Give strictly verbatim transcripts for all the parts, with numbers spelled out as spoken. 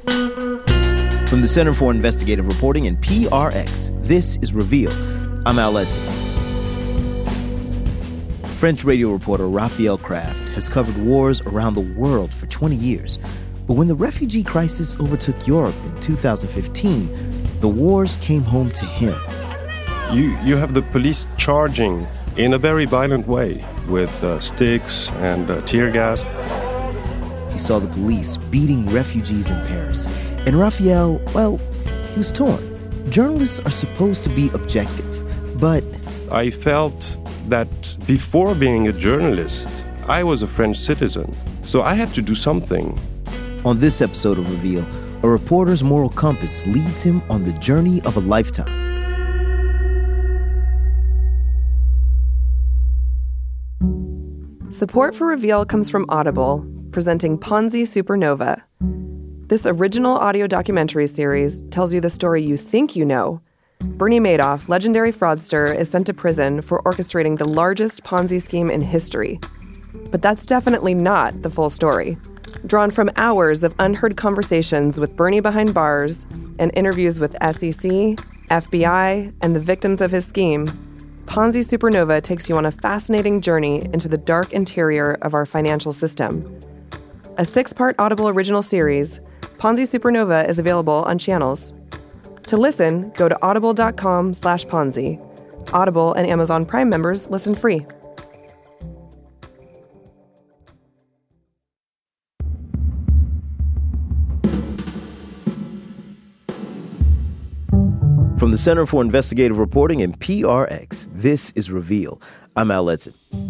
From the Center for Investigative Reporting and P R X, this is Reveal. I'm Al Edson. French radio reporter Raphael Kraft has covered wars around the world for twenty years. But when the refugee crisis overtook Europe in two thousand fifteen, the wars came home to him. You, you have the police charging in a very violent way with uh, sticks and uh, tear gas. He saw the police beating refugees in Paris. And Raphael, well, he was torn. Journalists are supposed to be objective, but... I felt that before being a journalist, I was a French citizen. So I had to do something. On this episode of Reveal, a reporter's moral compass leads him on the journey of a lifetime. Support for Reveal comes from Audible, presenting Ponzi Supernova. This original audio documentary series tells you the story you think you know. Bernie Madoff, legendary fraudster, is sent to prison for orchestrating the largest Ponzi scheme in history. But that's definitely not the full story. Drawn from hours of unheard conversations with Bernie behind bars and interviews with S E C, F B I, and the victims of his scheme, Ponzi Supernova takes you on a fascinating journey into the dark interior of our financial system. A six-part Audible original series, Ponzi Supernova is available on Channels. To listen, go to audible.com slash Ponzi. Audible and Amazon Prime members listen free. From the Center for Investigative Reporting and P R X, this is Reveal. I'm Al Edson.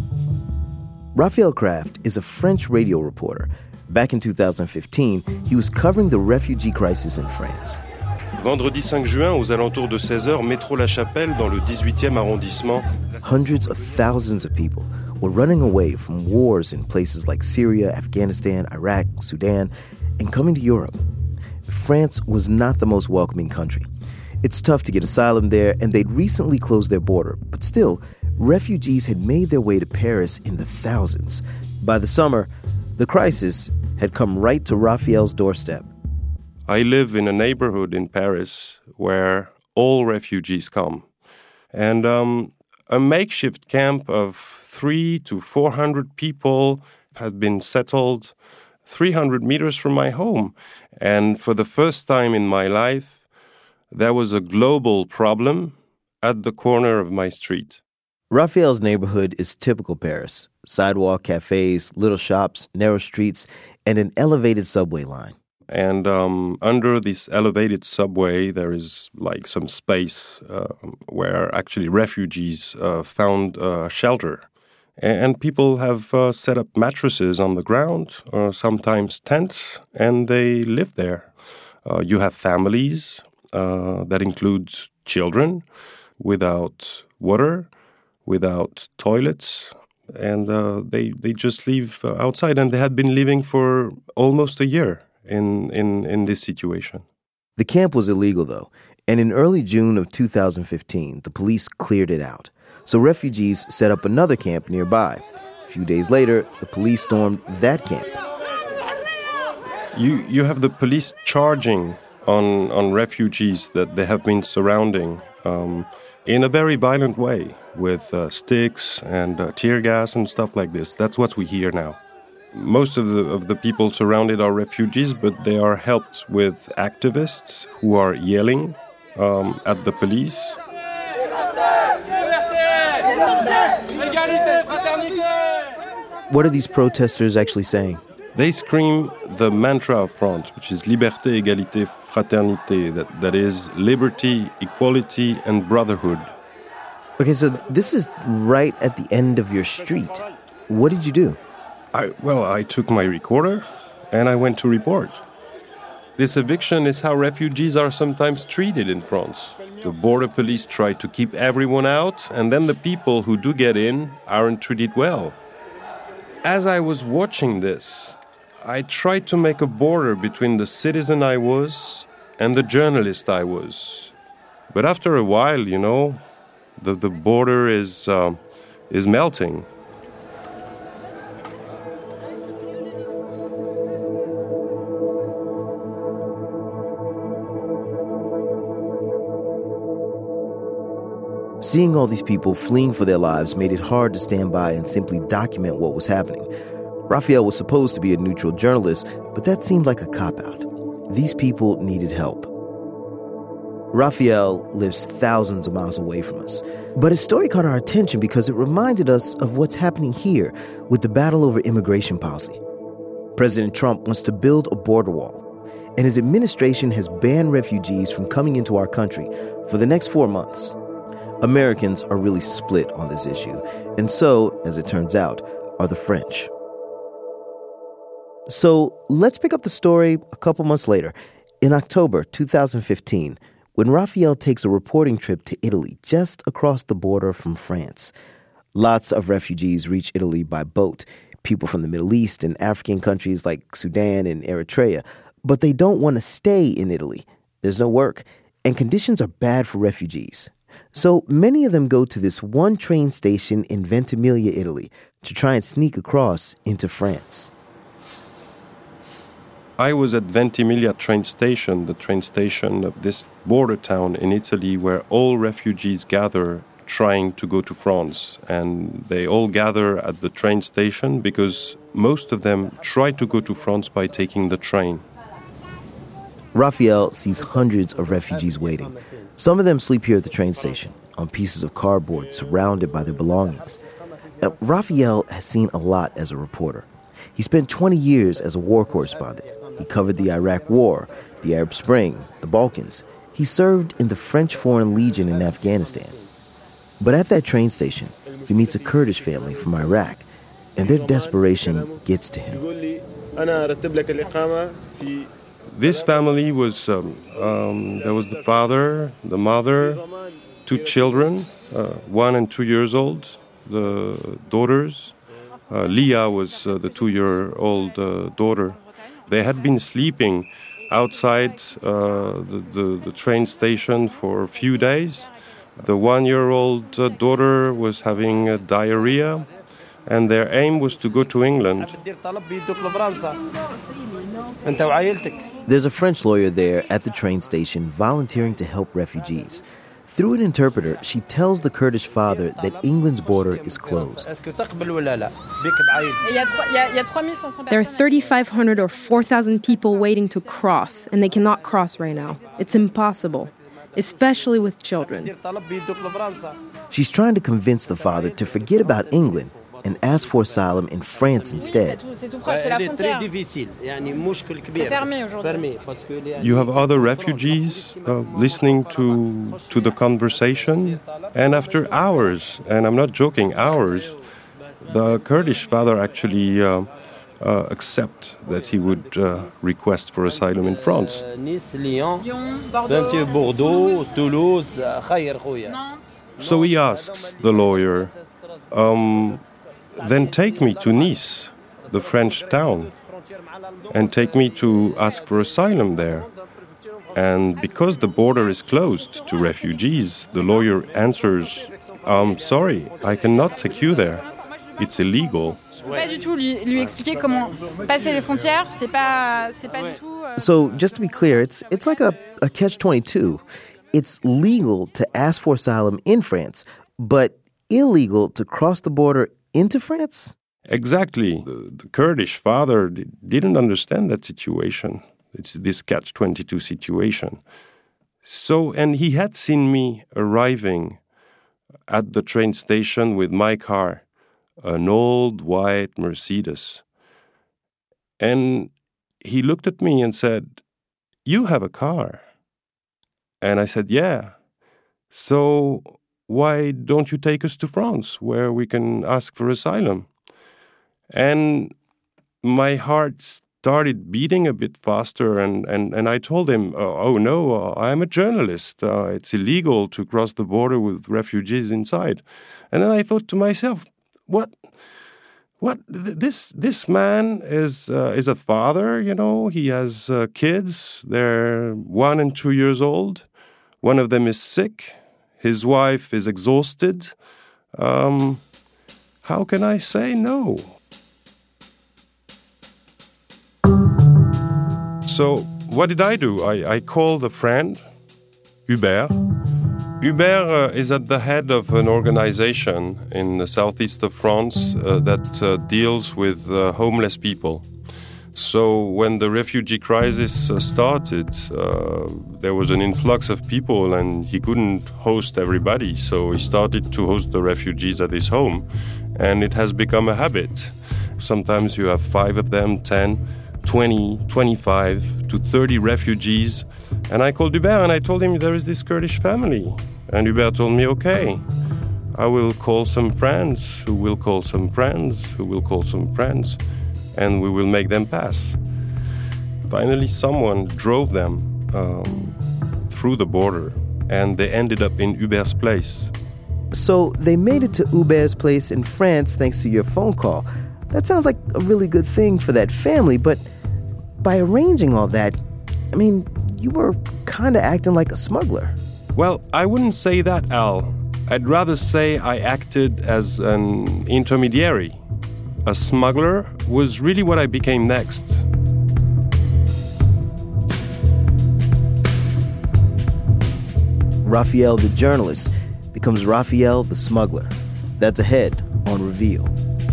Raphael Kraft is a French radio reporter. Back in two thousand fifteen, he was covering the refugee crisis in France. Vendredi five juin, aux alentours de seize heures, métro La Chapelle, dans le dix-huitième arrondissement. Hundreds of thousands of people were running away from wars in places like Syria, Afghanistan, Iraq, Sudan, and coming to Europe. France was not the most welcoming country. It's tough to get asylum there, and they'd recently closed their border. But still, refugees had made their way to Paris in the thousands. By the summer, the crisis had come right to Raphael's doorstep. I live in a neighborhood in Paris where all refugees come. And um, a makeshift camp of three to four hundred people had been settled three hundred meters from my home. And for the first time in my life, there was a global problem at the corner of my street. Raphael's neighborhood is typical Paris. Sidewalk, cafes, little shops, narrow streets, and an elevated subway line. And um, under this elevated subway, there is like some space uh, where actually refugees uh, found uh, shelter. And people have uh, set up mattresses on the ground, or sometimes tents, and they live there. Uh, you have families uh, that include children without water, without toilets, and uh, they they just live uh, outside. And they had been living for almost a year in, in, in this situation. The camp was illegal, though, and in early June of two thousand fifteen, the police cleared it out. So refugees set up another camp nearby. A few days later, the police stormed that camp. You you have the police charging on, on refugees that they have been surrounding um, in a very violent way with uh, sticks and uh, tear gas and stuff like this. That's what we hear now. Most of the of the people surrounded are refugees, but they are helped with activists who are yelling um, at the police. What are these protesters actually saying? They scream the mantra of France, which is liberté, égalité, fraternité, that, that is liberty, equality, and brotherhood. Okay, so this is right at the end of your street. What did you do? I, well, I took my recorder and I went to report. This eviction is how refugees are sometimes treated in France. The border police try to keep everyone out, and then the people who do get in aren't treated well. As I was watching this, I tried to make a border between the citizen I was and the journalist I was. But after a while, you know, the, the border is, uh, is melting. Seeing all these people fleeing for their lives made it hard to stand by and simply document what was happening. Raphael was supposed to be a neutral journalist, but that seemed like a cop-out. These people needed help. Raphael lives thousands of miles away from us, but his story caught our attention because it reminded us of what's happening here with the battle over immigration policy. President Trump wants to build a border wall, and his administration has banned refugees from coming into our country for the next four months. Americans are really split on this issue, and so, as it turns out, are the French. So let's pick up the story a couple months later, in October two thousand fifteen, when Raphael takes a reporting trip to Italy, just across the border from France. Lots of refugees reach Italy by boat, people from the Middle East and African countries like Sudan and Eritrea, but they don't want to stay in Italy. There's no work, and conditions are bad for refugees. So many of them go to this one train station in Ventimiglia, Italy, to try and sneak across into France. I was at Ventimiglia train station, the train station of this border town in Italy where all refugees gather trying to go to France. And they all gather at the train station because most of them try to go to France by taking the train. Raphael sees hundreds of refugees waiting. Some of them sleep here at the train station, on pieces of cardboard surrounded by their belongings. Now, Raphael has seen a lot as a reporter. He spent twenty years as a war correspondent. He covered the Iraq War, the Arab Spring, the Balkans. He served in the French Foreign Legion in Afghanistan. But at that train station, he meets a Kurdish family from Iraq, and their desperation gets to him. This family was, um, um, there was the father, the mother, two children, uh, one and two years old, the daughters. Uh, Leah was uh, the two-year-old uh, daughter. They had been sleeping outside uh, the, the, the train station for a few days. The one-year-old uh, daughter was having uh, diarrhea, and their aim was to go to England. There's a French lawyer there at the train station volunteering to help refugees. Through an interpreter, she tells the Kurdish father that England's border is closed. There are thirty-five hundred or four thousand people waiting to cross, and they cannot cross right now. It's impossible, especially with children. She's trying to convince the father to forget about England and ask for asylum in France instead. You have other refugees uh, listening to to the conversation, and after hours, and I'm not joking, hours, the Kurdish father actually uh, uh, accept that he would uh, request for asylum in France. So he asks the lawyer, um, then take me to Nice, the French town, and take me to ask for asylum there. And because the border is closed to refugees, the lawyer answers, I'm sorry, I cannot take you there. It's illegal. So just to be clear, it's it's like a, a catch twenty-two. It's legal to ask for asylum in France, but illegal to cross the border into France? Exactly. The, the Kurdish father d- didn't understand that situation. It's this catch twenty-two situation. So, and he had seen me arriving at the train station with my car, an old white Mercedes. And he looked at me and said, "You have a car?" And I said, "Yeah." So why don't you take us to France, where we can ask for asylum? And my heart started beating a bit faster, and, and, and I told him, oh, oh no, uh, I'm a journalist. Uh, it's illegal to cross the border with refugees inside. And then I thought to myself, what? What? This this man is uh, is a father, you know. He has uh, kids. They're one and two years old. One of them is sick. His wife is exhausted. Um, how can I say no? So what did I do? I, I called a friend, Hubert, Hubert uh, is at the head of an organization in the southeast of France uh, that uh, deals with uh, homeless people. So when the refugee crisis uh, started, uh, there was an influx of people and he couldn't host everybody. So he started to host the refugees at his home, and it has become a habit. Sometimes you have five of them, ten, twenty, twenty-five to thirty refugees. And I called Hubert and I told him there is this Kurdish family. And Hubert told me, okay, I will call some friends who will call some friends who will call some friends, and we will make them pass. Finally, someone drove them um, through the border, and they ended up in Hubert's place. So they made it to Hubert's place in France thanks to your phone call. That sounds like a really good thing for that family, but by arranging all that, I mean, you were kind of acting like a smuggler. Well, I wouldn't say that, Al. I'd rather say I acted as an intermediary. A smuggler was really what I became next. Raphael the journalist becomes Raphael the smuggler. That's ahead on Reveal.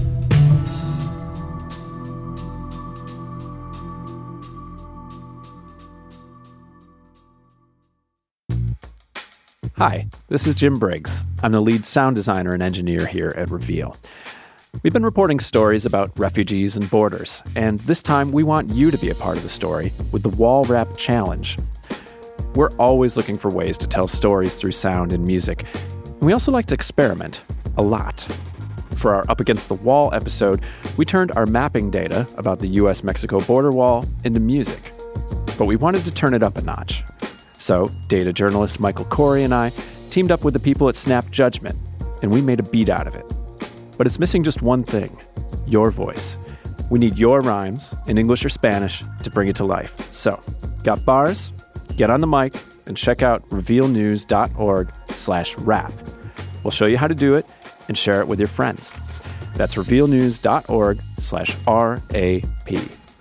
Hi, this is Jim Briggs. I'm the lead sound designer and engineer here at Reveal. We've been reporting stories about refugees and borders, and this time we want you to be a part of the story with the Wall Wrap Challenge. We're always looking for ways to tell stories through sound and music, and we also like to experiment a lot. For our Up Against the Wall episode, we turned our mapping data about the U S Mexico border wall into music, but we wanted to turn it up a notch. So, data journalist Michael Corey and I teamed up with the people at Snap Judgment, and we made a beat out of it. But it's missing just one thing: your voice. We need your rhymes, in English or Spanish, to bring it to life. So, got bars? Get on the mic and check out revealnews.org slash rap. We'll show you how to do it and share it with your friends. That's revealnews.org slash R-A-P.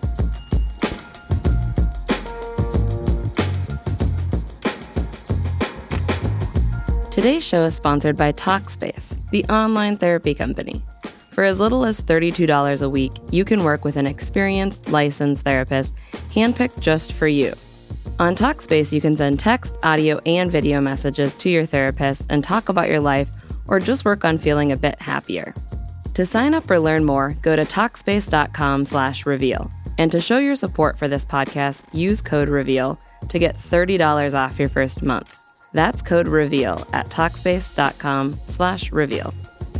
Today's show is sponsored by Talkspace, the online therapy company. For as little as thirty-two dollars a week, you can work with an experienced, licensed therapist, handpicked just for you. On Talkspace, you can send text, audio, and video messages to your therapist and talk about your life, or just work on feeling a bit happier. To sign up or learn more, go to Talkspace.com slash reveal. And to show your support for this podcast, use code REVEAL to get thirty dollars off your first month. That's code REVEAL at Talkspace.com slash reveal.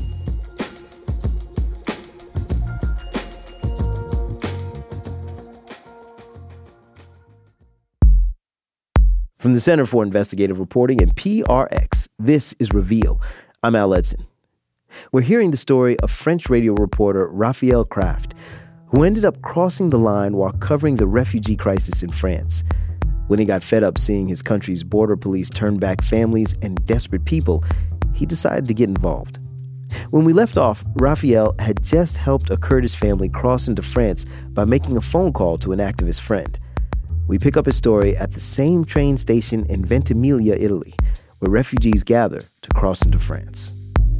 From the Center for Investigative Reporting and P R X, this is Reveal. I'm Al Edson. We're hearing the story of French radio reporter Raphael Kraft, who ended up crossing the line while covering the refugee crisis in France. When he got fed up seeing his country's border police turn back families and desperate people, he decided to get involved. When we left off, Raphael had just helped a Kurdish family cross into France by making a phone call to an activist friend. We pick up his story at the same train station in Ventimiglia, Italy, where refugees gather to cross into France.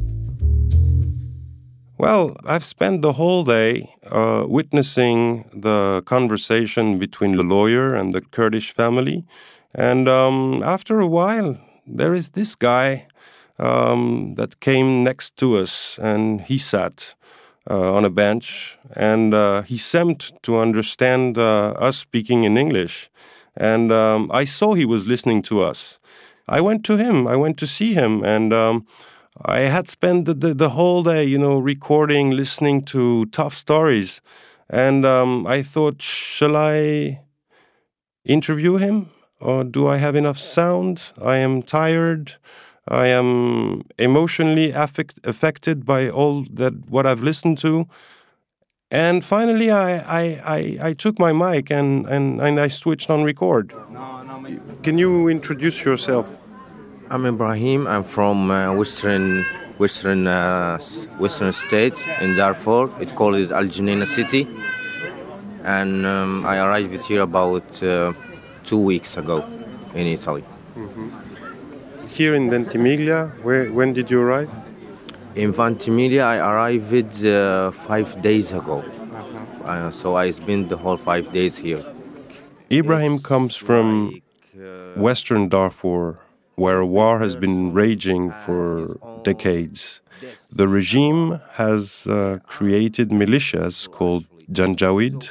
Well, I've spent the whole day uh, witnessing the conversation between the lawyer and the Kurdish family. And um, after a while, there is this guy um, that came next to us, and he sat uh, on a bench, and uh, he seemed to understand uh, us speaking in English. And um, I saw he was listening to us. I went to him. I went to see him, and Um, I had spent the, the, the whole day, you know, recording, listening to tough stories. And um, I thought, shall I interview him? Or do I have enough sound? I am tired. I am emotionally affect, affected by all that what I've listened to. And finally, I, I, I, I took my mic and, and, and I switched on record. Can you introduce yourself? I'm Ibrahim. I'm from uh, Western Western uh, Western state in Darfur. It's called Al Janina city, and um, I arrived here about uh, two weeks ago in Italy. Mm-hmm. here in Ventimiglia, where, when did you arrive? In Ventimiglia, I arrived uh, five days ago. Uh, so I spent the whole five days here. Ibrahim comes from Western Darfur, where a war has been raging for decades. The regime has uh, created militias called Janjaweed.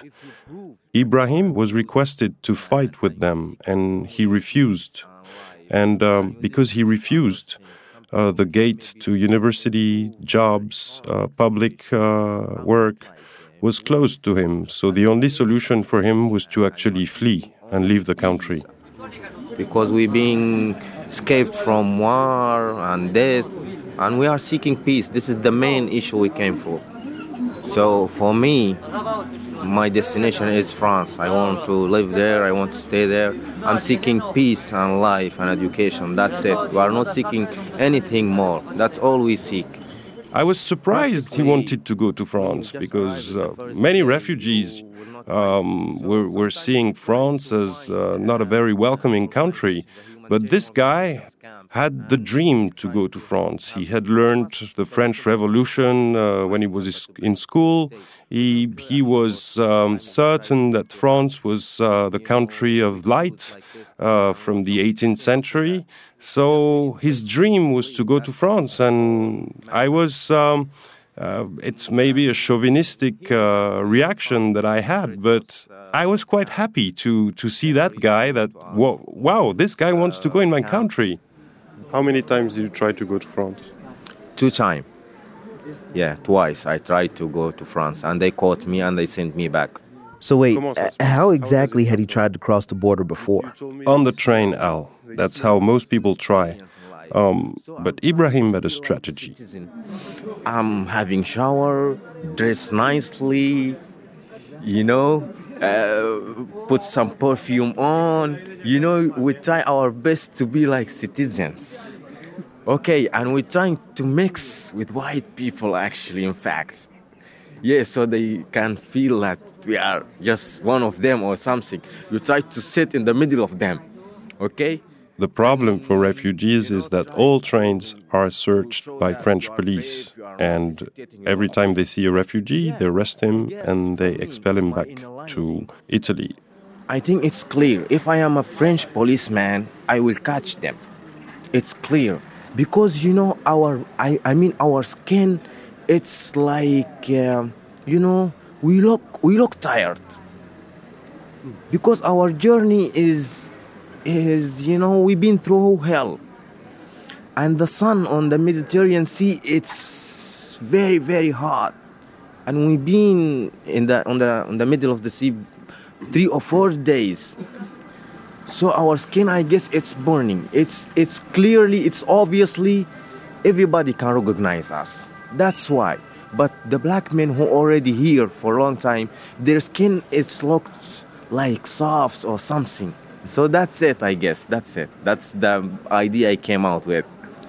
Ibrahim was requested to fight with them, and he refused. And um, because he refused, uh, the gate to university, jobs, uh, public uh, work was closed to him. So the only solution for him was to actually flee and leave the country. Because we're being escaped from war and death, and we are seeking peace. This is the main issue we came for. So for me, my destination is France. I want to live there, I want to stay there. I'm seeking peace and life and education. That's it. We are not seeking anything more. That's all we seek. I was surprised he wanted to go to France because uh, many refugees um, were, were seeing France as uh, not a very welcoming country. But this guy had the dream to go to France. He had learned the French Revolution uh, when he was in school. He, he was um, certain that France was uh, the country of light uh, from the eighteenth century. So his dream was to go to France. And I was, um, uh, it's maybe a chauvinistic uh, reaction that I had, but I was quite happy to, to see that guy that, wow, wow, this guy wants to go in my country. How many times did you try to go to France? Two times. Yeah, twice I tried to go to France, and they caught me and they sent me back. So wait, how exactly had he tried to cross the border before? On the train, Al. That's how most people try. Um, but Ibrahim had a strategy. I'm having shower, dress nicely, you know, uh, put some perfume on. You know, we try our best to be like citizens. Okay, and we're trying to mix with white people, actually, in fact. Yeah, so they can feel that we are just one of them or something. You try to sit in the middle of them, okay? The problem for refugees is that all trains are searched by French police. And every time they see a refugee, they arrest him and they expel him back to Italy. I think it's clear. If I am a French policeman, I will catch them. It's clear. Because, you know, our, I, I mean, our skin, it's like, uh, you know, we look, we look tired. Because our journey is, is, you know, we've been through hell. And the sun on the Mediterranean Sea, it's very, very hot. And we've been in the, on the, on the middle of the sea three or four days. So our skin, I guess, it's burning. It's it's clearly, it's obviously, everybody can recognize us. That's why. But the black men who are already here for a long time, their skin, it's looked like soft or something. So that's it, I guess. That's it. That's the idea I came out with.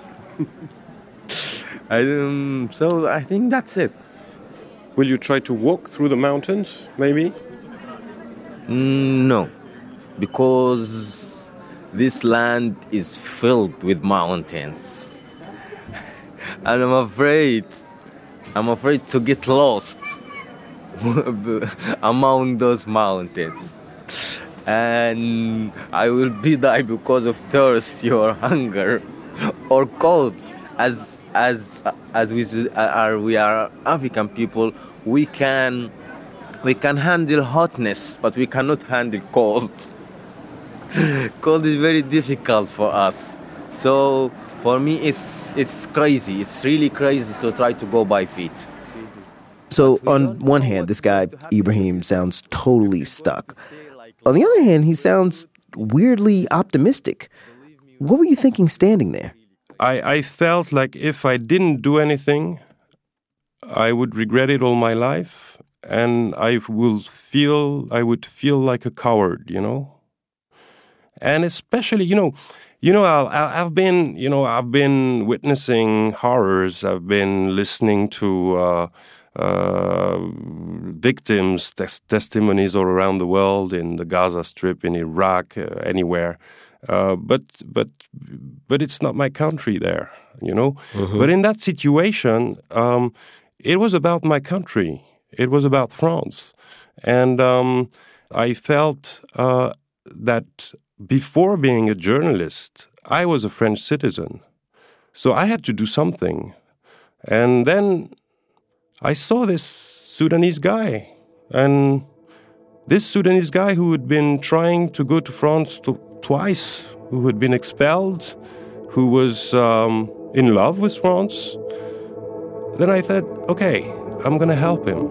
I, um, so I think that's it. Will you try to walk through the mountains, maybe? Mm, no. Because this land is filled with mountains. And I'm afraid, I'm afraid to get lost among those mountains. And I will be die because of thirst or hunger or cold. As as as we are we are African people, we can we can handle hotness, but we cannot handle cold. Cold is very difficult for us. So for me, it's it's crazy. It's really crazy to try to go by feet. So on one hand, this guy, Ibrahim, sounds totally stuck. On the other hand, he sounds weirdly optimistic. What were you thinking standing there? I, I felt like if I didn't do anything, I would regret it all my life. And I will feel, I would feel like a coward, you know? And especially, you know, you know, I'll, I've been, you know, I've been witnessing horrors. I've been listening to uh, uh, victims' tes- testimonies all around the world, in the Gaza Strip, in Iraq, uh, anywhere. Uh, but but but it's not my country there, you know. Mm-hmm. But in that situation, um, it was about my country. It was about France, and um, I felt uh, that before being a journalist, I was a French citizen, so I had to do something. And then I saw this Sudanese guy, and this Sudanese guy who had been trying to go to France to, twice, who had been expelled, who was um, in love with France. Then I thought, okay, I'm going to help him.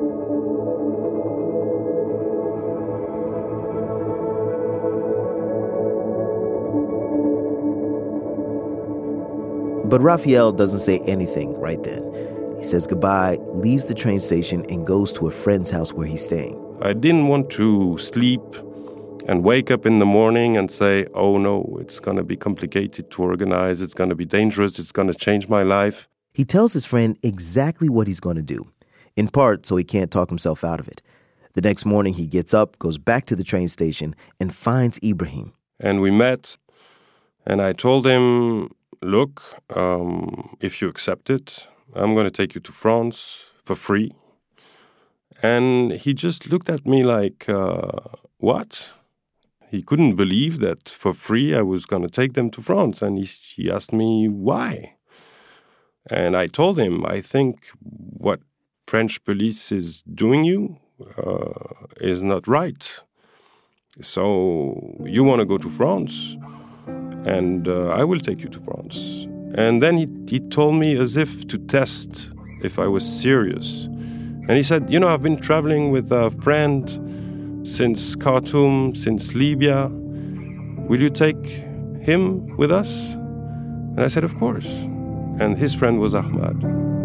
But Raphael doesn't say anything right then. He says goodbye, leaves the train station, and goes to a friend's house where he's staying. I didn't want to sleep and wake up in the morning and say, oh no, it's going to be complicated to organize, it's going to be dangerous, it's going to change my life. He tells his friend exactly what he's going to do, in part so he can't talk himself out of it. The next morning he gets up, goes back to the train station, and finds Ibrahim. And we met, and I told him, look, um, if you accept it, I'm going to take you to France for free. And he just looked at me like, uh, what? He couldn't believe that for free I was going to take them to France. And he, he asked me why. And I told him, I think what French police is doing you uh, is not right. So you want to go to France, and uh, I will take you to France. And then he, he told me as if to test if I was serious. And he said, you know, I've been traveling with a friend since Khartoum, since Libya. Will you take him with us? And I said, of course. And his friend was Ahmad.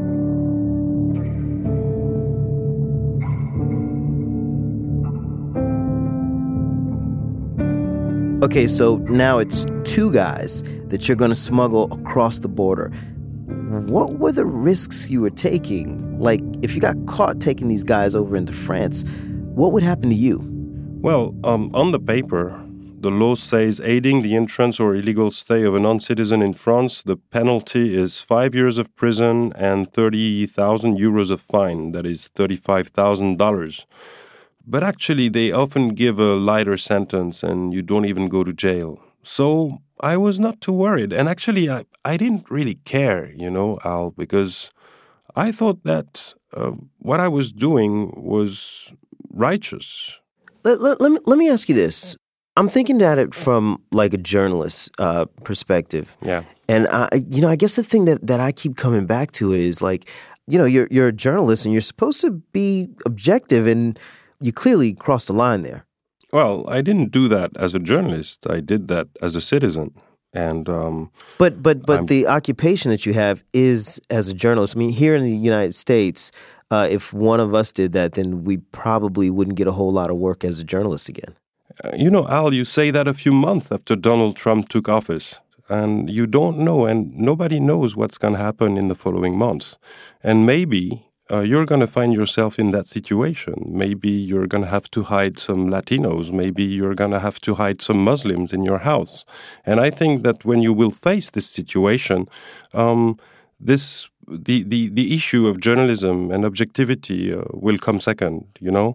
Okay, so now it's two guys that you're going to smuggle across the border. What were the risks you were taking? Like, if you got caught taking these guys over into France, what would happen to you? Well, um, on the paper, the law says aiding the entrance or illegal stay of a non-citizen in France, the penalty is five years of prison and thirty thousand euros of fine. That is thirty-five thousand dollars. But actually, they often give a lighter sentence and you don't even go to jail. So I was not too worried. And actually, I, I didn't really care, you know, Al, because I thought that uh, what I was doing was righteous. Let, let, let, me, let me ask you this. I'm thinking at it from like a journalist uh, perspective. Yeah. And, I, you know, I guess the thing that, that I keep coming back to is like, you know, you're, you're a journalist and you're supposed to be objective, and you clearly crossed the line there. Well, I didn't do that as a journalist. I did that as a citizen. And um, But but but I'm, the occupation that you have is as a journalist. I mean, here in the United States, uh, if one of us did that, then we probably wouldn't get a whole lot of work as a journalist again. Uh, you know, Al, you say that a few months after Donald Trump took office. And you don't know, and nobody knows what's going to happen in the following months. And maybe Uh, you're going to find yourself in that situation. Maybe you're going to have to hide some Latinos. Maybe you're going to have to hide some Muslims in your house. And I think that when you will face this situation, um, this the, the, the issue of journalism and objectivity uh, will come second, you know?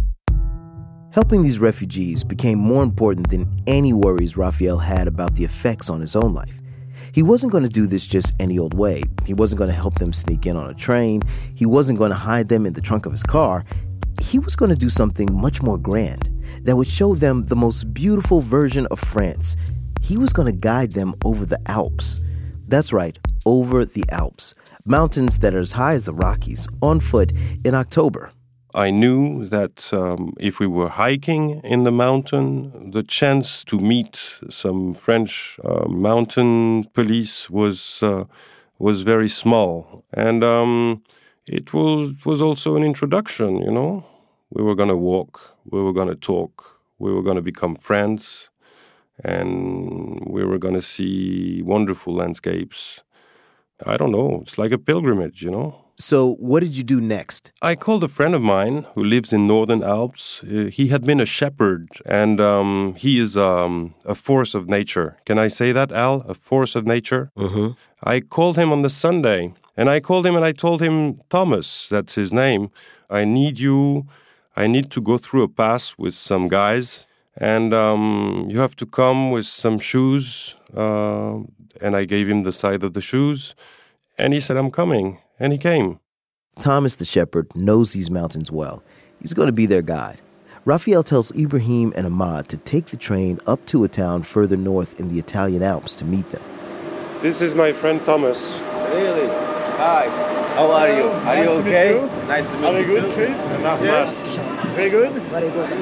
Helping these refugees became more important than any worries Raphael had about the effects on his own life. He wasn't going to do this just any old way. He wasn't going to help them sneak in on a train. He wasn't going to hide them in the trunk of his car. He was going to do something much more grand that would show them the most beautiful version of France. He was going to guide them over the Alps. That's right, over the Alps. Mountains that are as high as the Rockies, on foot in October. I knew that um, if we were hiking in the mountain, the chance to meet some French uh, mountain police was uh, was very small. And um, it was was also an introduction, you know. We were going to walk, we were going to talk, we were going to become friends, and we were going to see wonderful landscapes. I don't know, it's like a pilgrimage, you know. So what did you do next? I called a friend of mine who lives in Northern Alps. Uh, he had been a shepherd, and um, he is um, a force of nature. Can I say that, Al? A force of nature? Mm-hmm. I called him on the Sunday, and I called him and I told him, Thomas, that's his name, I need you, I need to go through a pass with some guys, and um, you have to come with some shoes. Uh, and I gave him the side of the shoes, and he said, I'm coming. And he came. Thomas the shepherd knows these mountains well. He's going to be their guide. Raphael tells Ibrahim and Ahmad to take the train up to a town further north in the Italian Alps to meet them. This is my friend Thomas. Really? Hi. How are you? Are Nice you to meet okay? you. Nice to meet Have you. a good too. trip? Yes. Very good? Very good.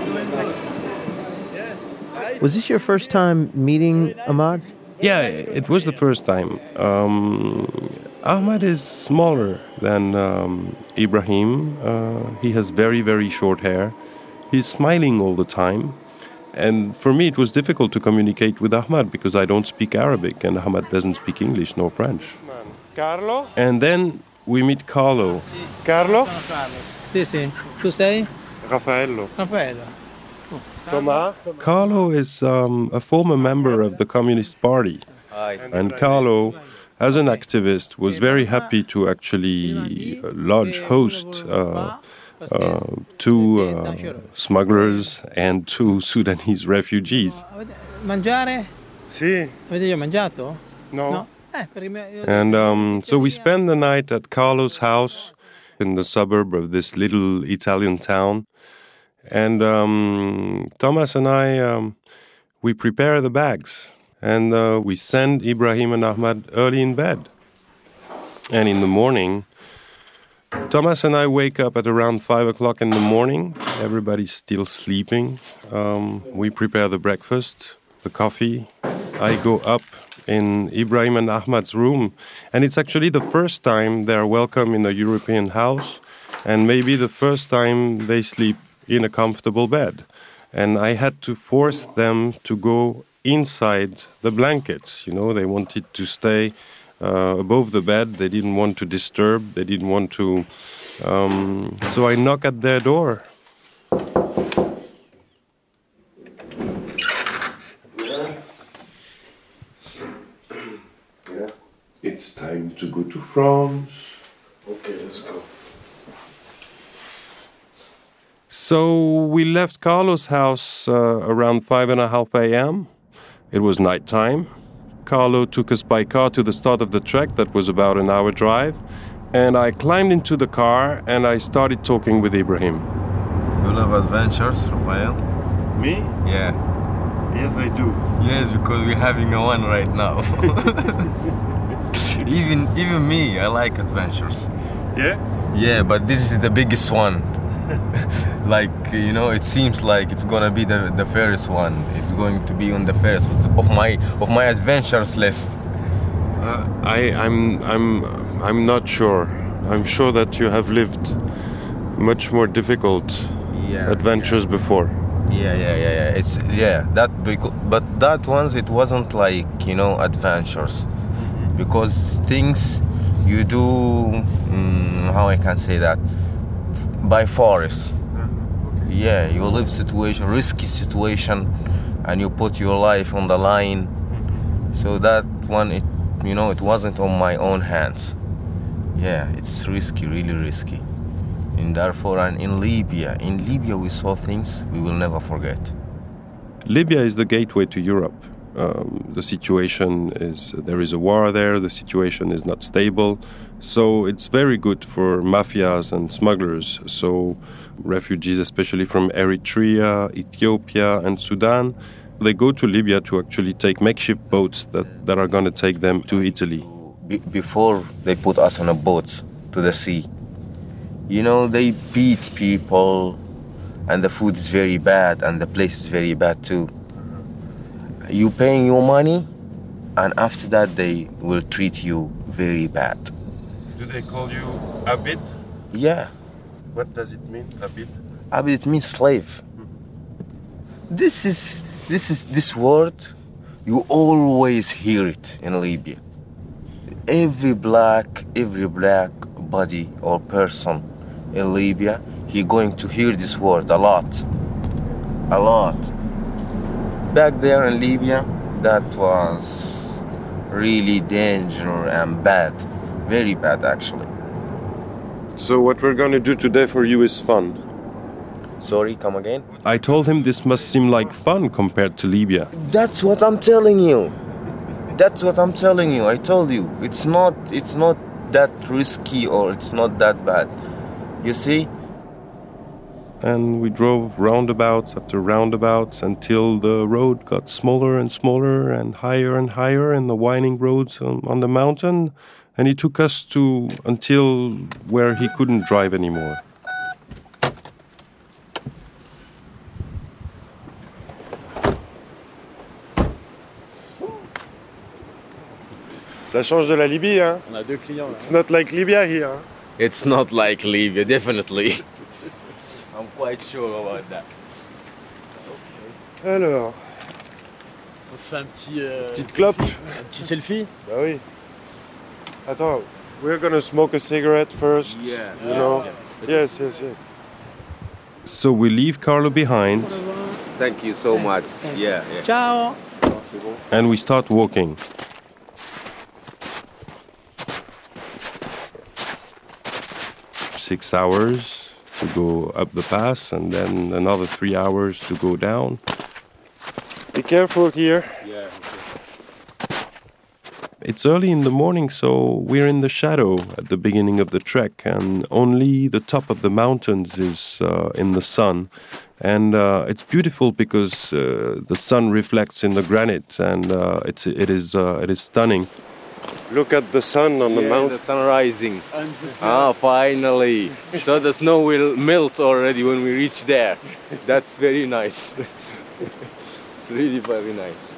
Yes. Was this your first time meeting Ahmad? Yeah, it was the first time. Um, Ahmad is smaller than um, Ibrahim. Uh, he has very, very short hair. He's smiling all the time. And for me, it was difficult to communicate with Ahmad because I don't speak Arabic and Ahmad doesn't speak English nor French. Carlo? And then we meet Carlo. Carlo? Sì, sì. Tu sei? Raffaello. Raffaello. Thomas? Carlo is um, a former member of the Communist Party. Hi. And Carlo, as an activist, was very happy to actually uh, lodge host uh, uh, two uh, smugglers and two Sudanese refugees. Mangiare? Sì. Avete già mangiato? No. No. Eh, per me- And um, so we spent the night at Carlo's house in the suburb of this little Italian town. And um, Thomas and I, um, we prepare the bags. And uh, we send Ibrahim and Ahmad early in bed. And in the morning, Thomas and I wake up at around five o'clock in the morning. Everybody's still sleeping. Um, we prepare the breakfast, the coffee. I go up in Ibrahim and Ahmad's room. And it's actually the first time they're welcome in a European house. And maybe the first time they sleep in a comfortable bed. And I had to force them to go inside the blankets. You know, they wanted to stay uh, above the bed. They didn't want to disturb. They didn't want to... Um, so I knock at their door. Yeah. Yeah. It's time to go to France. Okay, let's go. So we left Carlo's house uh, around five and a half a.m. It was nighttime. Carlo took us by car to the start of the trek that was about an hour drive. And I climbed into the car and I started talking with Ibrahim. You love adventures, Raphael? Me? Yeah. Yes, I do. Yes, because we're having a one right now. even even me, I like adventures. Yeah? Yeah, but this is the biggest one. Like, you know, it seems like it's gonna be the, the first one. It's going to be on the first of my of my adventures list. Uh, I, I'm, I'm, I'm not sure. I'm sure that you have lived much more difficult Yeah, adventures yeah. before. Yeah, yeah, yeah, yeah. It's yeah that because, but that ones it wasn't like, you know, adventures, because things you do. Mm, how I can say that? By force. Yeah, you live situation, risky situation, and you put your life on the line. So that one, it, you know, it wasn't on my own hands. Yeah, it's risky, really risky. In Darfur and in Libya. In Libya we saw things we will never forget. Libya is the gateway to Europe. Um, the situation is, there is a war there, the situation is not stable. So it's very good for mafias and smugglers. So refugees, especially from Eritrea, Ethiopia, and Sudan, they go to Libya to actually take makeshift boats that, that are going to take them to Italy. Be- before they put us on a boat to the sea, you know, they beat people, and the food is very bad, and the place is very bad too. You paying your money, and after that they will treat you very bad. Do they call you Abid? Yeah, What does it mean, Abid? Abid, it means slave. This is this is this word. You always hear it in Libya. Every black, every black anybody or person in Libya, he going to hear this word a lot. A lot. Back there in Libya, that was really dangerous and bad. Very bad, actually. So what we're going to do today for you is fun. Sorry, come again? I told him this must seem like fun compared to Libya. That's what I'm telling you. That's what I'm telling you. I told you. It's not it's not that risky or it's not that bad. You see? And we drove roundabouts after roundabouts until the road got smaller and smaller and higher and higher in the winding roads on, on the mountain. And he took us to until where he couldn't drive anymore. Ça change de la Libye, hein? On a deux clients là. It's not like Libya here. Hein? It's not like Libya, definitely. I'm quite sure about that. Alors, On se fait un petit. Euh, petite clope. Un petit selfie. Bah oui. Attends, we're gonna smoke a cigarette first. Yeah. You know? Yes, yes, yes. So we leave Carlo behind Thank you so much. Yeah, yeah. Ciao. and we start walking. Six hours to go up the pass and then another three hours to go down. Be careful here. It's early in the morning, so we're in the shadow at the beginning of the trek, and only the top of the mountains is uh, in the sun. And uh, it's beautiful because uh, the sun reflects in the granite, and uh, it's it is uh, it is stunning. Look at the sun on the Yeah, mountain. the sun rising. Ah, finally. So the snow will melt already when we reach there. That's very nice. It's really very nice.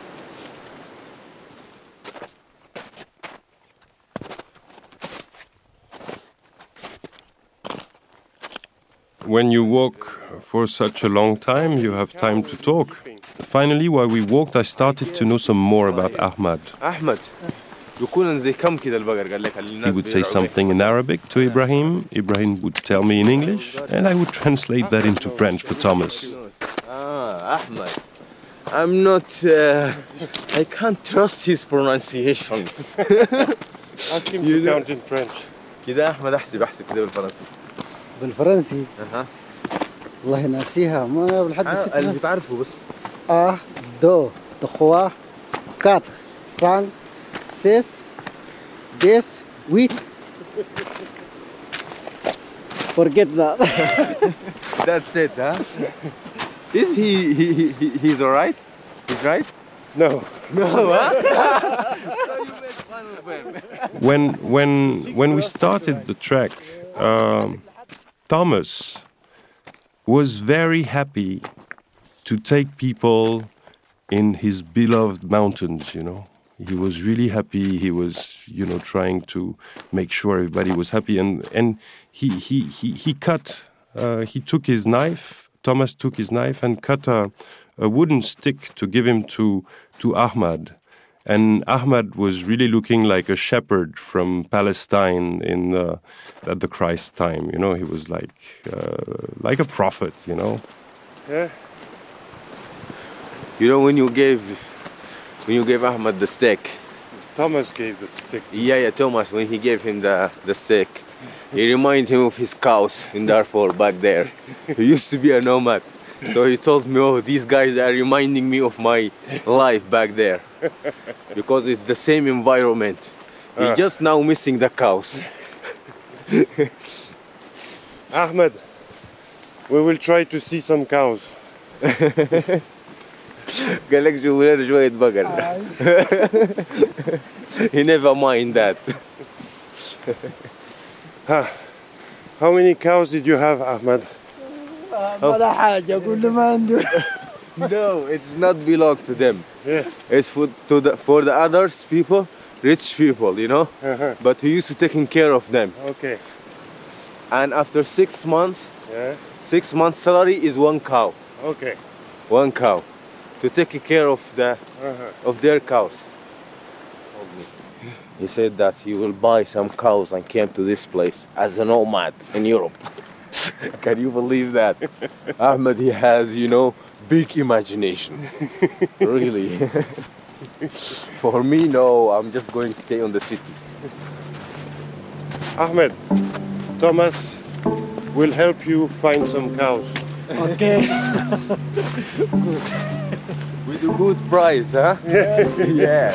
When you walk for such a long time, you have time to talk. Finally, while we walked, I started to know some more about Ahmad. Ahmed. يكون زي كم كده البقر قال لك He would say something in Arabic to Ibrahim. Ibrahim would tell me in English, and I would translate that into French for Thomas. Ah, Ahmed. I'm not. Uh, I can't trust his pronunciation. Ask him to count in French. كده أحمد أحسب أحسب كده بالفرنسي. بالفرنسي أها. والله ناسيها ما بالحد الست اللي بتعرفه بس. اه دو تخوا كاتر سان سيس ديس ويت forget that. That's it, huh? Is he, he, he he's all right? He's right? No. No, huh? When when when we started the trek, um, Thomas was very happy to take people in his beloved mountains, you know. He was really happy. He was, you know, trying to make sure everybody was happy. And, and he, he, he, he cut, uh, he took his knife, Thomas took his knife and cut a, a wooden stick to give him to, to Ahmad. And Ahmad was really looking like a shepherd from Palestine in uh, at the Christ time. You know, he was like uh, like a prophet. You know. Yeah. You know when you gave when you gave Ahmad the stick. Thomas gave the stick. To Yeah, yeah. Thomas, when he gave him the the stick, he reminded him of his cows in Darfur back there. He used to be a nomad. So he told me, oh, these guys are reminding me of my life back there. Because it's the same environment. He's Ah. just now missing the cows. Ahmed, we will try to see some cows. قال لك جيبوا لنا شوية بقر. He never mind that. How many cows did you have, Ahmed? ولا حاجة كل ما عنده. No, it's not belong to them. Yeah. It's for to the for the others people, rich people, you know. Uh-huh. But he used to taking care of them. Okay. And after six months, Yeah. six months salary is one cow, Okay. one cow, to take care of the Uh-huh. of their cows. He said that he will buy some cows and came to this place as a nomad in Europe. Can you believe that? Ahmed, he has, you know, big imagination. Really. For me, no, I'm just going to stay on the city. Ahmed, Thomas will help you find some cows. Okay. With a good price, huh? Yeah.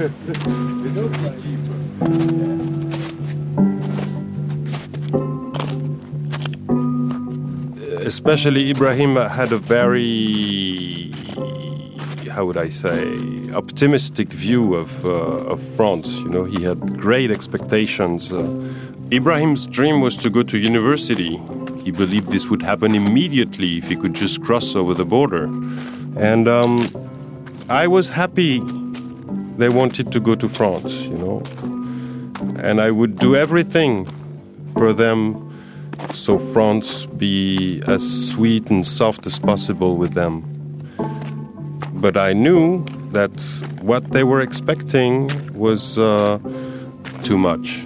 Especially Ibrahim had a very, how would I say, optimistic view of uh, of France. You know, he had great expectations. Uh, Ibrahim's dream was to go to university. He believed this would happen immediately if he could just cross over the border. And um, I was happy they wanted to go to France, you know. And I would do everything for them so France be as sweet and soft as possible with them. But I knew that what they were expecting was uh, too much.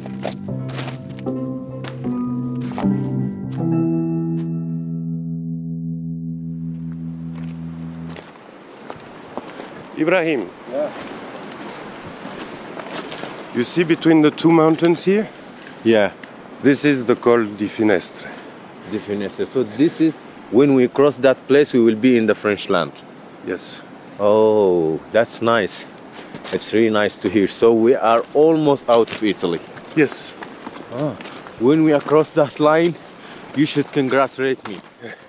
Ibrahim. Yeah. You see between the two mountains here? Yeah. This is the Col di Finestre. Di Finestre. So this is, when we cross that place, we will be in the French land. Yes. Oh, that's nice. It's really nice to hear. So we are almost out of Italy. Yes. Ah. When we cross that line, you should congratulate me.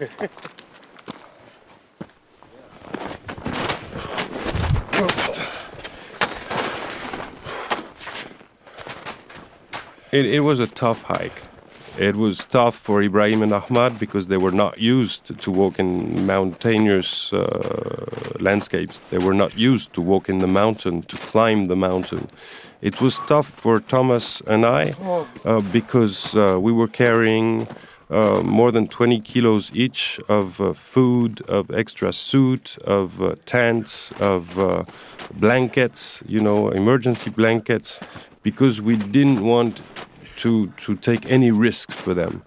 It, it was a tough hike. It was tough for Ibrahim and Ahmad because they were not used to walk in mountainous uh, landscapes. They were not used to walk in the mountain, to climb the mountain. It was tough for Thomas and I uh, because uh, we were carrying uh, more than twenty kilos each of uh, food, of extra suit, of uh, tents, of uh, blankets, you know, emergency blankets, because we didn't want to to take any risks for them.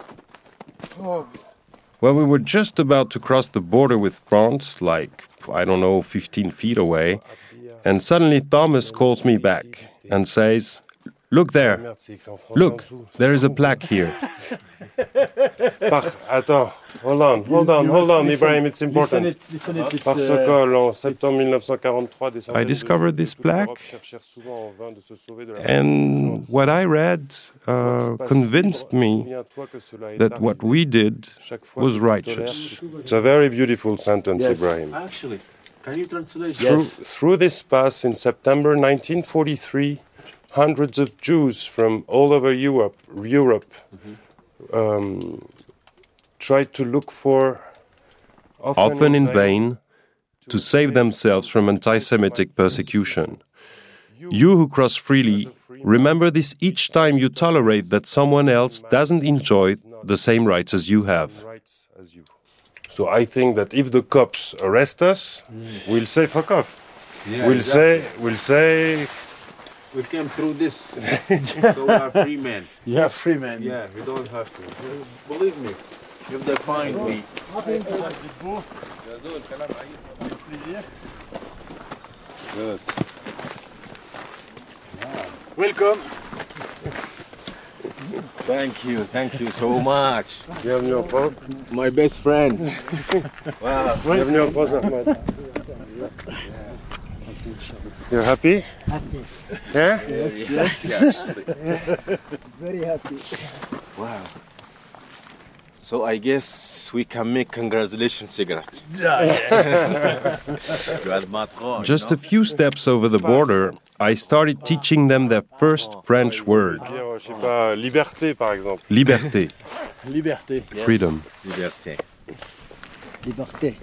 Well, we were just about to cross the border with France, like, I don't know, fifteen feet away, and suddenly Thomas calls me back and says, "Look there. Look, there is a plaque here." Attends, hold on, hold on, hold on, Ibrahim, it's important. Par ce col en septembre dix-neuf quarante-trois, I discovered this plaque, and what I read uh, convinced me that what we did was righteous. It's a very beautiful sentence, Yes. Ibrahim. Actually, can you translate? Through, through this pass in September nineteen forty-three, hundreds of Jews from all over Europe, Europe um, tried to look for, often, often in vain, to save themselves from anti-Semitic persecution. You who cross freely, remember this each time you tolerate that someone else doesn't enjoy the same rights as you have. So I think that if the cops arrest us, mm. we'll say fuck off. Yeah, we'll exactly. say, we'll say... We came through this, so we are free men. Yeah, free man. Yeah, we don't have to. Believe me, if they find me. Good. Welcome. Thank you, thank you so much. Bienvenue en France. My best friend. Wow. Bienvenue en France, Ahmed. You're happy? Happy. Yeah? Yes, yes. yes. Very happy. Wow. So I guess we can make congratulations cigarettes. Just a few steps over the border, I started teaching them their first French word. Je sais pas, liberté, par exemple. Liberté. Liberté. Freedom. Liberté. Liberté.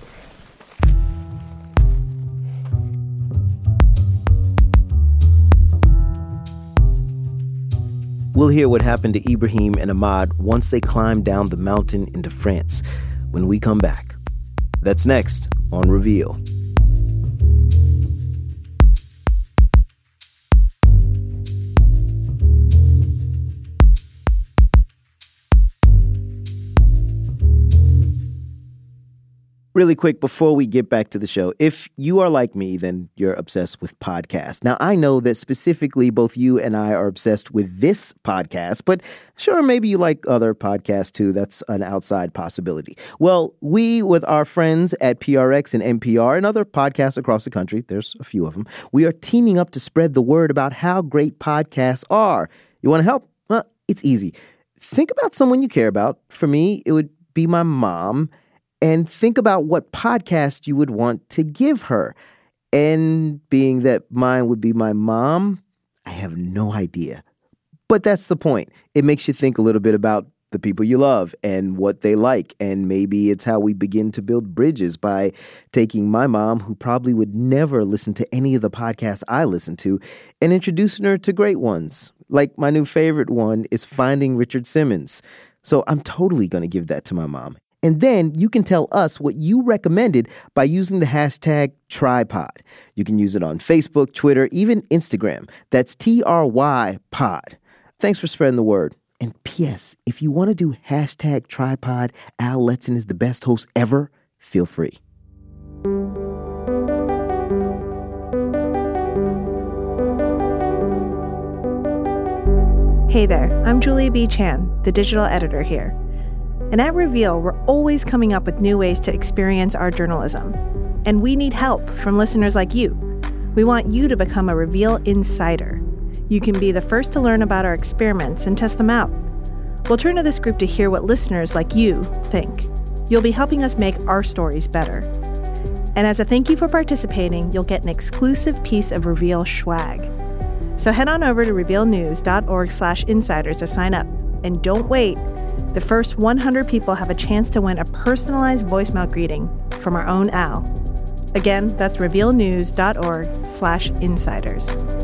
We'll hear what happened to Ibrahim and Ahmad once they climbed down the mountain into France when we come back. That's next on Reveal. Really quick, before we get back to the show, if you are like me, then you're obsessed with podcasts. Now, I know that specifically both you and I are obsessed with this podcast, but sure, maybe you like other podcasts too. That's an outside possibility. Well, we, with our friends at P R X and N P R and other podcasts across the country, there's a few of them, we are teaming up to spread the word about how great podcasts are. You want to help? Well, it's easy. Think about someone you care about. For me, it would be my mom. And think about what podcast you would want to give her. And being that mine would be my mom, I have no idea. But that's the point. It makes you think a little bit about the people you love and what they like. And maybe it's how we begin to build bridges by taking my mom, who probably would never listen to any of the podcasts I listen to, and introducing her to great ones. Like my new favorite one is Finding Richard Simmons. So I'm totally going to give that to my mom. And then you can tell us what you recommended by using the hashtag Tripod. You can use it on Facebook, Twitter, even Instagram. That's T R Y pod. Thanks for spreading the word. And P S, if you want to do hashtag Tripod, Al Letson is the best host ever, feel free. Hey there, I'm Julia B. Chan, the digital editor here. And at Reveal, we're always coming up with new ways to experience our journalism. And we need help from listeners like you. We want you to become a Reveal insider. You can be the first to learn about our experiments and test them out. We'll turn to this group to hear what listeners like you think. You'll be helping us make our stories better. And as a thank you for participating, you'll get an exclusive piece of Reveal swag. So head on over to revealnews.org slash insiders to sign up. And don't wait. The first one hundred people have a chance to win a personalized voicemail greeting from our own Al. Again, that's revealnews.org slash insiders.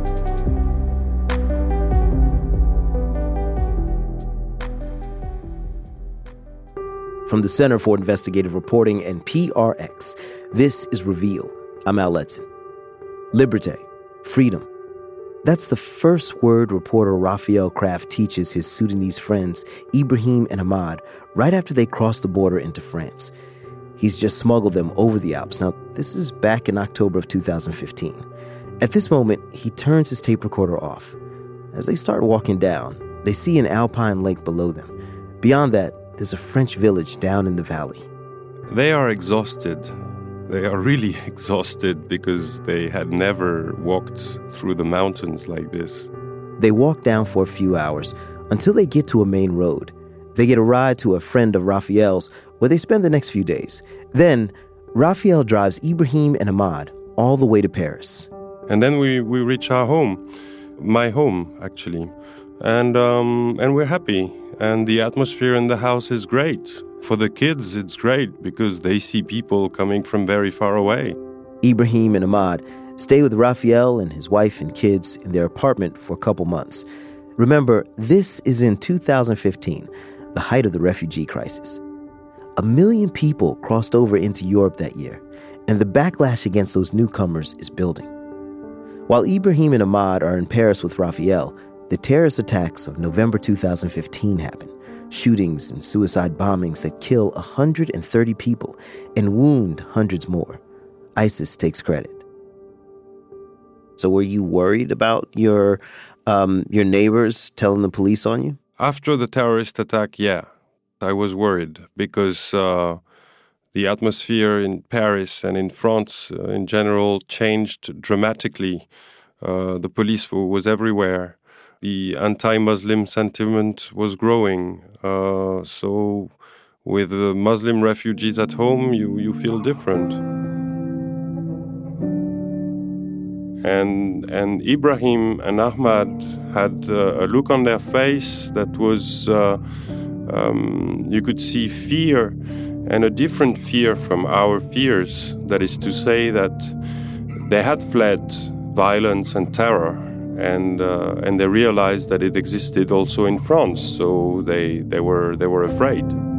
From the Center for Investigative Reporting and P R X, this is Reveal. I'm Al Letson. Liberté, freedom. That's the first word reporter Raphael Kraft teaches his Sudanese friends, Ibrahim and Ahmad, right after they cross the border into France. He's just smuggled them over the Alps. Now, this is back in October of two thousand fifteen. At this moment, he turns his tape recorder off. As they start walking down, they see an alpine lake below them. Beyond that, there's a French village down in the valley. They are exhausted. They are really exhausted because they had never walked through the mountains like this. They walk down for a few hours until they get to a main road. They get a ride to a friend of Raphael's where they spend the next few days. Then, Raphael drives Ibrahim and Ahmad all the way to Paris. And then we, we reach our home, my home, actually. And um, and we're happy. And the atmosphere in the house is great. For the kids, it's great because they see people coming from very far away. Ibrahim and Ahmad stay with Raphael and his wife and kids in their apartment for a couple months. Remember, this is in two thousand fifteen, the height of the refugee crisis. A million people crossed over into Europe that year, and the backlash against those newcomers is building. While Ibrahim and Ahmad are in Paris with Raphael, the terrorist attacks of November two thousand fifteen happen. Shootings and suicide bombings that kill one hundred thirty people and wound hundreds more. ISIS takes credit. So were you worried about your um, your neighbors telling the police on you? After the terrorist attack, yeah, I was worried because uh, the atmosphere in Paris and in France uh, in general changed dramatically. Uh, the police was everywhere. The anti-Muslim sentiment was growing. Uh, so with the Muslim refugees at home, you, you feel different. And and Ibrahim and Ahmad had uh, a look on their face that was, uh, um, you could see fear, and a different fear from our fears. That is to say that they had fled violence and terror. And uh, and they realized that it existed also in France, so they they were they were afraid.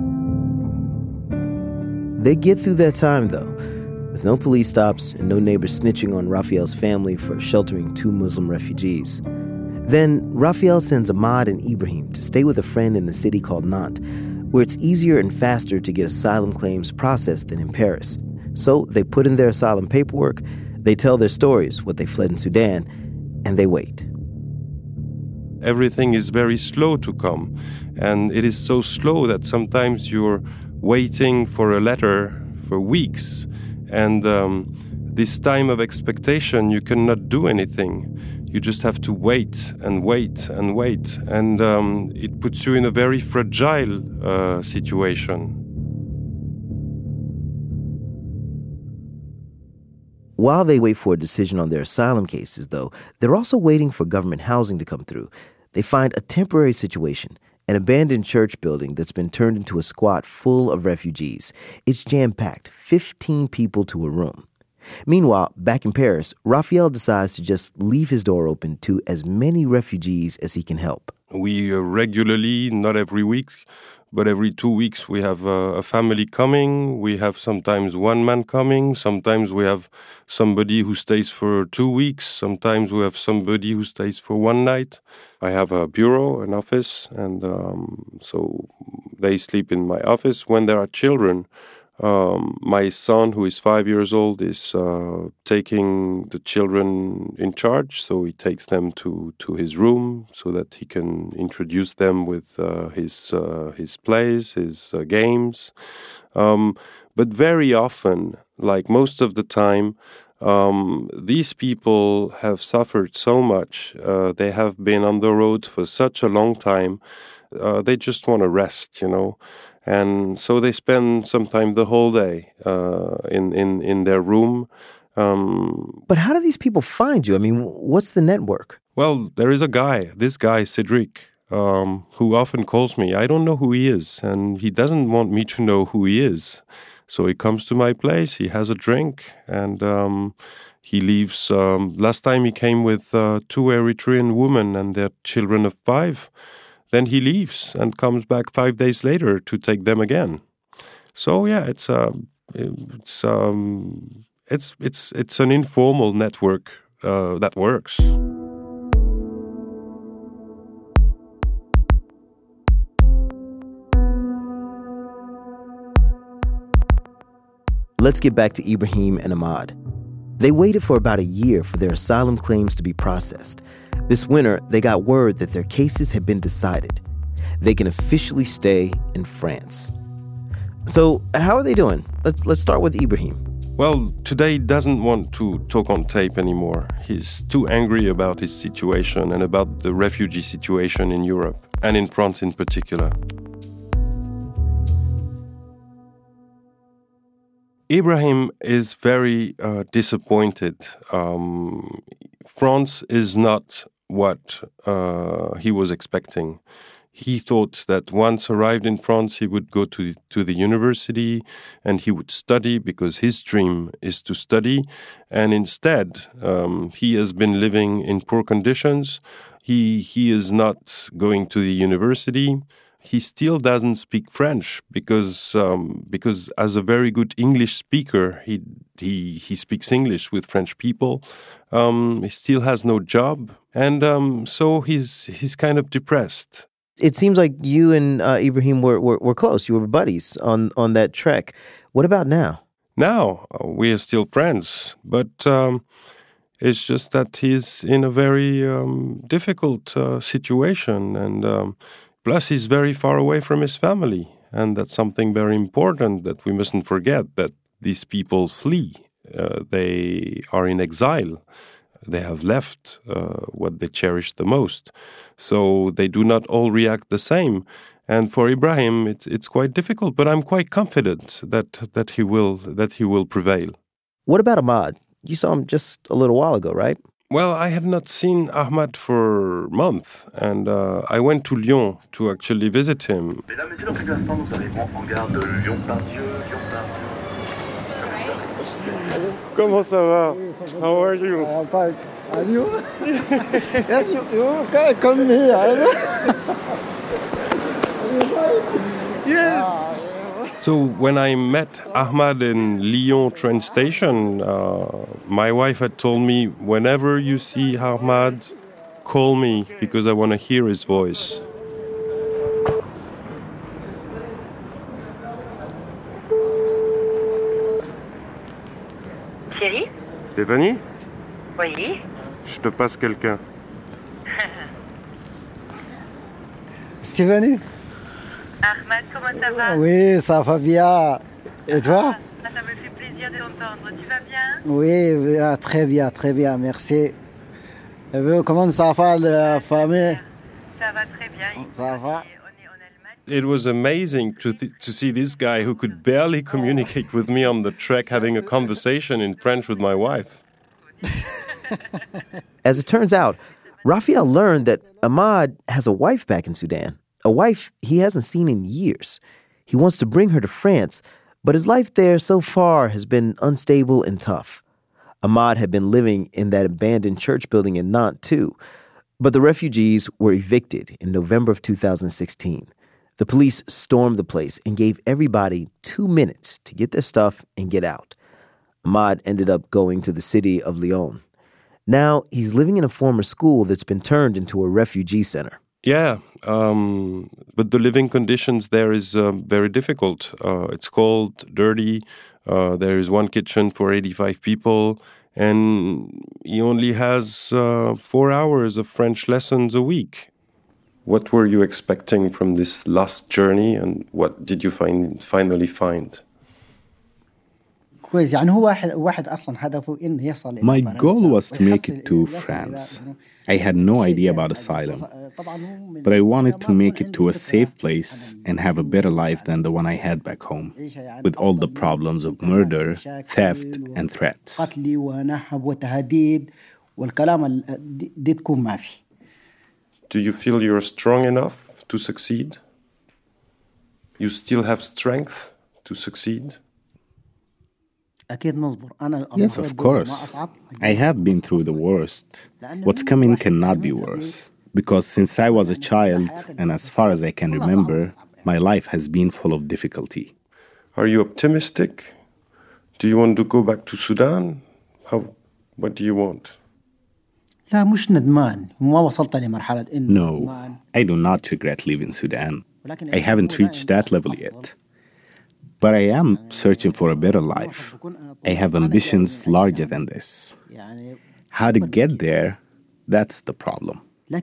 They get through that time, though, with no police stops and no neighbors snitching on Raphael's family for sheltering two Muslim refugees. Then Raphael sends Ahmad and Ibrahim to stay with a friend in the city called Nantes, where it's easier and faster to get asylum claims processed than in Paris. So they put in their asylum paperwork, they tell their stories, what they fled in Sudan, and they wait. Everything is very slow to come, and it is so slow that sometimes you're waiting for a letter for weeks, and um, this time of expectation, you cannot do anything. You just have to wait and wait and wait, and um, it puts you in a very fragile uh, situation. While they wait for a decision on their asylum cases, though, they're also waiting for government housing to come through. They find a temporary situation, an abandoned church building that's been turned into a squat full of refugees. It's jam-packed, fifteen people to a room. Meanwhile, back in Paris, Raphael decides to just leave his door open to as many refugees as he can help. We uh, regularly, not every week, but every two weeks we have uh, a family coming. We have sometimes one man coming. Sometimes we have somebody who stays for two weeks. Sometimes we have somebody who stays for one night. I have a bureau, an office, and um, so they sleep in my office. When there are children, Um, my son, who is five years old, is uh, taking the children in charge, so he takes them to, to his room so that he can introduce them with uh, his uh, his plays, his uh, games. Um, but very often, like most of the time, um, these people have suffered so much. Uh, they have been on the road for such a long time. Uh, they just want to rest, you know. And so they spend sometimes the whole day uh, in, in, in their room. Um, but how do these people find you? I mean, what's the network? Well, there is a guy, this guy, Cedric, um, who often calls me. I don't know who he is, and he doesn't want me to know who he is. So he comes to my place, he has a drink, and um, he leaves. Um, last time he came with uh, two Eritrean women and their children of five. Then he leaves and comes back five days later to take them again. So yeah, it's uh, it's um, it's it's it's an informal network uh, that works. Let's get back to Ibrahim and Ahmad. They waited for about a year for their asylum claims to be processed. This winter, they got word that their cases had been decided. They can officially stay in France. So, how are they doing? Let's, let's start with Ibrahim. Well, today he doesn't want to talk on tape anymore. He's too angry about his situation and about the refugee situation in Europe, and in France in particular. Ibrahim is very uh, disappointed. Um, France is not what uh, he was expecting. He thought that once arrived in France, he would go to, to the university and he would study because his dream is to study. And instead, um, he has been living in poor conditions. He, he is not going to the university. He still doesn't speak French because um, because as a very good English speaker, he he he speaks English with French people. Um, he still has no job, and um, so he's he's kind of depressed. It seems like you and uh, Ibrahim were, were were close. You were buddies on on that trek. What about now? Now uh, we are still friends, but um, it's just that he's in a very um, difficult uh, situation, and. Um, Plus, he's very far away from his family, and that's something very important that we mustn't forget, that these people flee. Uh, they are in exile. They have left uh, what they cherish the most. So they do not all react the same. And for Ibrahim, it's, it's quite difficult, but I'm quite confident that, that, he will, that he will prevail. What about Ahmad? You saw him just a little while ago, right? Well, I had not seen Ahmad for a month, and uh, I went to Lyon to actually visit him. Comment ça va? How are you? I'm fine. And you? Yes, you, you can come here. Yes! So when I met Ahmad in Lyon train station, uh, my wife had told me, whenever you see Ahmad, call me because I want to hear his voice. Thierry? Stéphanie? Oui. Je te passe quelqu'un. Stéphanie? Ahmed, comment ça va? Oui, ça va bien. Et toi? Ah, ça me fait plaisir de t'entendre. Tu vas bien? Oui, bien, très bien, très bien, merci. Et vous, comment ça va la famille? Ça va très bien. Ça va. It was amazing to th- to see this guy who could barely communicate with me on the trek having a conversation in French with my wife. As it turns out, Raphael learned that Ahmad has a wife back in Sudan, a wife he hasn't seen in years. He wants to bring her to France, but his life there so far has been unstable and tough. Ahmad had been living in that abandoned church building in Nantes too, but the refugees were evicted in November of two thousand sixteen. The police stormed the place and gave everybody two minutes to get their stuff and get out. Ahmad ended up going to the city of Lyon. Now he's living in a former school that's been turned into a refugee center. Yeah, um, but the living conditions there is uh, very difficult. Uh, it's cold, dirty. Uh, there is one kitchen for eighty-five people, and he only has uh, four hours of French lessons a week. What were you expecting from this last journey, and what did you find finally find? My goal was to make it to France. I had no idea about asylum, but I wanted to make it to a safe place and have a better life than the one I had back home, with all the problems of murder, theft, and threats. Do you feel you're strong enough to succeed? You still have strength to succeed? Yes, of course. I have been through the worst. What's coming cannot be worse. Because since I was a child, and as far as I can remember, my life has been full of difficulty. Are you optimistic? Do you want to go back to Sudan? How? What do you want? No, I do not regret leaving Sudan. I haven't reached that level yet. But I am searching for a better life. I have ambitions larger than this. How to get there, that's the problem.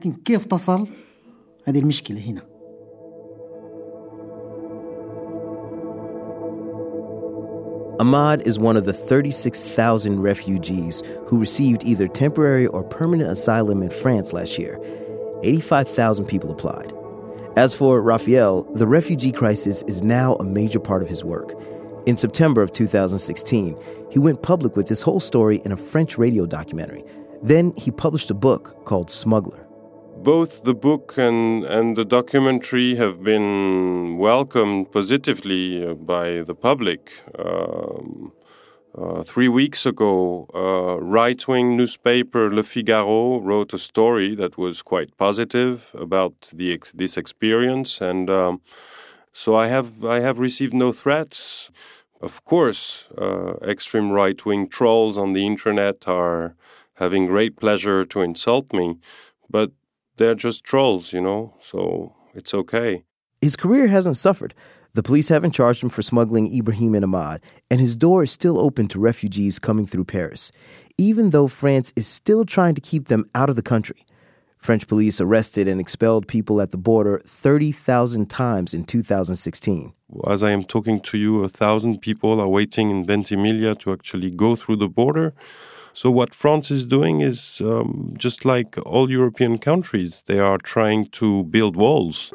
Ahmad is one of the thirty-six thousand refugees who received either temporary or permanent asylum in France last year. eighty-five thousand people applied. As for Raphael, the refugee crisis is now a major part of his work. In September of two thousand sixteen, he went public with this whole story in a French radio documentary. Then he published a book called Smuggler. Both the book and, and the documentary have been welcomed positively by the public. Um, uh, three weeks ago, a right-wing newspaper Le Figaro wrote a story that was quite positive about the this experience, and um, so I have I have received no threats. Of course, uh, extreme right-wing trolls on the internet are having great pleasure to insult me, but they're just trolls, you know, so it's okay. His career hasn't suffered. The police haven't charged him for smuggling Ibrahim and Ahmad, and his door is still open to refugees coming through Paris, even though France is still trying to keep them out of the country. French police arrested and expelled people at the border thirty thousand times in two thousand sixteen. As I am talking to you, a thousand people are waiting in Ventimiglia to actually go through the border. So what France is doing is um, just like all European countries. They are trying to build walls.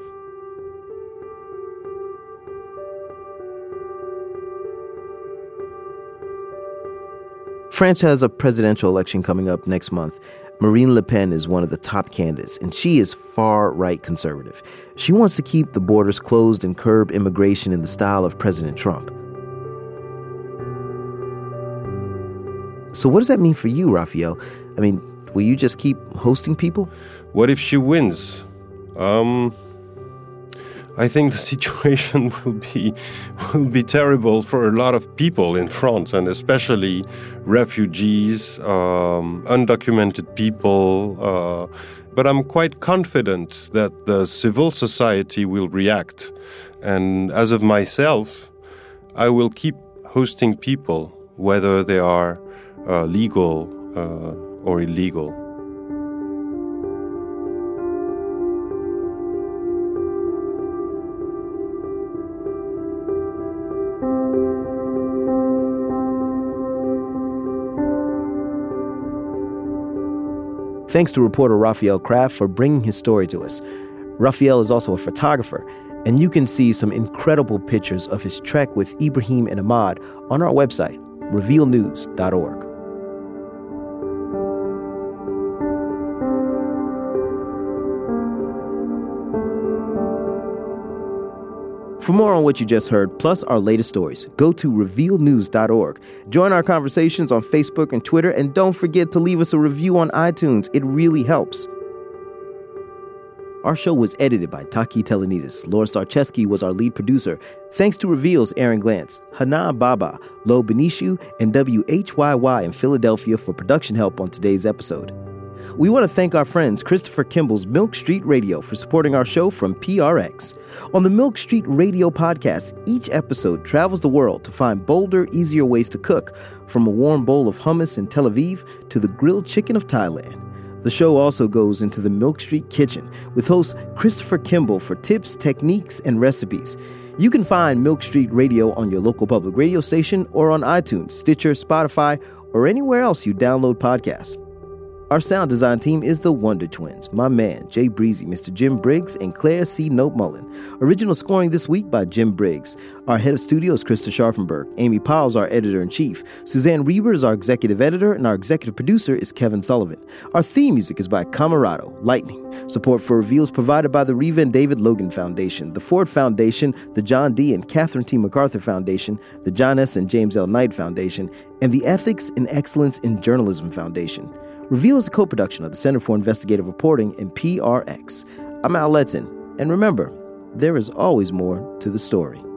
France has a presidential election coming up next month. Marine Le Pen is one of the top candidates, and she is far-right conservative. She wants to keep the borders closed and curb immigration in the style of President Trump. So what does that mean for you, Raphael? I mean, will you just keep hosting people? What if she wins? Um, I think the situation will be will be terrible for a lot of people in France, and especially refugees, um, undocumented people. Uh, but I'm quite confident that the civil society will react. And as of myself, I will keep hosting people. whether they are uh, legal uh, or illegal. Thanks to reporter Raphael Kraft for bringing his story to us. Raphael is also a photographer, and you can see some incredible pictures of his trek with Ibrahim and Ahmad on our website, reveal news dot org. For more on what you just heard, plus our latest stories, go to reveal news dot org. Join our conversations on Facebook and Twitter, and don't forget to leave us a review on iTunes. It really helps. Our show was edited by Taki Telenidis. Laura Starcheski was our lead producer. Thanks to Reveal's Aaron Glantz, Hana Baba, Lo Benishu, and W H Y Y in Philadelphia for production help on today's episode. We want to thank our friends Christopher Kimball's Milk Street Radio for supporting our show from P R X. On the Milk Street Radio podcast, each episode travels the world to find bolder, easier ways to cook, from a warm bowl of hummus in Tel Aviv to the grilled chicken of Thailand. The show also goes into the Milk Street kitchen with host Christopher Kimball for tips, techniques, and recipes. You can find Milk Street Radio on your local public radio station or on iTunes, Stitcher, Spotify, or anywhere else you download podcasts. Our sound design team is the Wonder Twins, my man, Jay Breezy, Mister Jim Briggs, and Claire C. Note Mullen. Original scoring this week by Jim Briggs. Our head of studio is Krista Scharfenberg. Amy Powell's our editor-in-chief. Suzanne Reber is our executive editor, and our executive producer is Kevin Sullivan. Our theme music is by Camerado, Lightning. Support for Reveal is provided by the Reva and David Logan Foundation, the Ford Foundation, the John D. and Catherine T. MacArthur Foundation, the John S. and James L. Knight Foundation, and the Ethics and Excellence in Journalism Foundation. Reveal is a co-production of the Center for Investigative Reporting and P R X. I'm Al Letton, and remember, there is always more to the story.